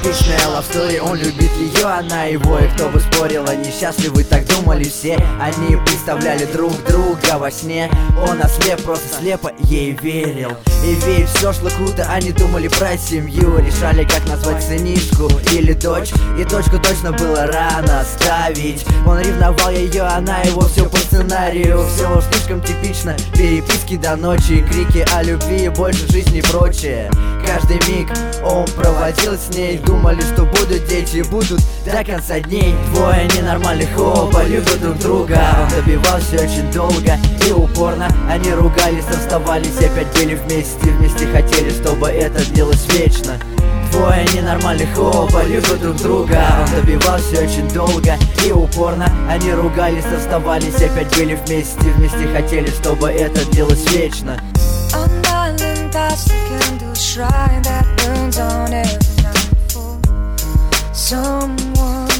типичная love story. Он любит ее, она его, и кто бы спорил, они счастливы, так думали все. Они представляли друг друга во сне. Он ослеп, просто слепо ей верил. И ведь все шло круто, они думали про семью. Решали, как назвать сынишку или дочь. И дочку точно было рано ставить. Он ревновал ее, она его, все по сценарию. Все уж слишком типично, переписки до ночи, крики о любви, больше жизни и прочее. Каждый миг он проводил с ней. Думали, что будут дети, будут до конца дней. Двое ненормальных оба любят друг друга. Он добивался очень долго и упорно. Они ругались, расставались и опять были вместе. Вместе хотели, чтобы это длилось вечно. Двое ненормальных оба любят друг друга. Он добивался очень долго и упорно. Они ругались, расставались и опять были вместе. Вместе хотели, чтобы это длилось вечно. That's the candle shrine that burns on every night for someone.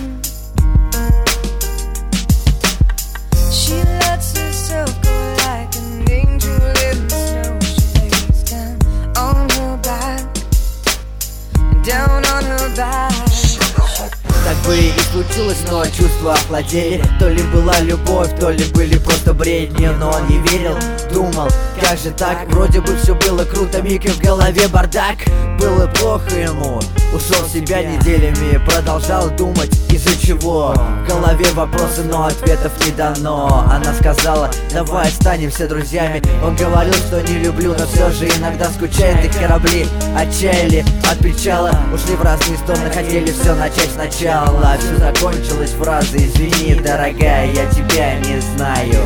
She lets herself go like an angel in the snow. She lays down on her back, down on her back. Так бы и случилось, но чувства охладели. То ли была любовь, то ли были просто бредни. Но он не верил, думал, как же так? Вроде бы все было круто, миг и в голове бардак. Было плохо ему, ушел в себя неделями. Продолжал думать, из-за чего. В голове вопросы, но ответов не дано. Она сказала, давай останемся друзьями. Он говорил, что не люблю, но все же иногда скучает. Их корабли отчаяли от причала, ушли в разные стороны, хотели все начать сначала. Все закончилось фразой: извини, дорогая, я тебя не знаю.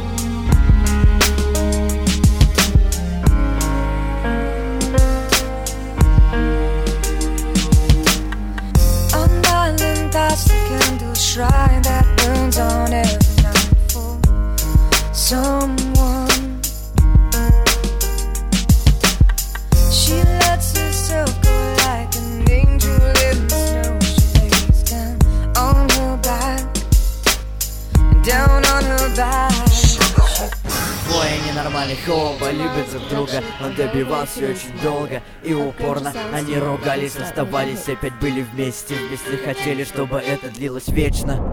That's the candle shrine that burns on every night for someone. She lets herself go like an angel in the snow. She lays down on her back, down on her back. Двое ненормальных оба любят друг друга. Он добивался очень долго и упорно. Они ругались, расставались, опять были вместе. Вместе хотели, чтобы это длилось вечно.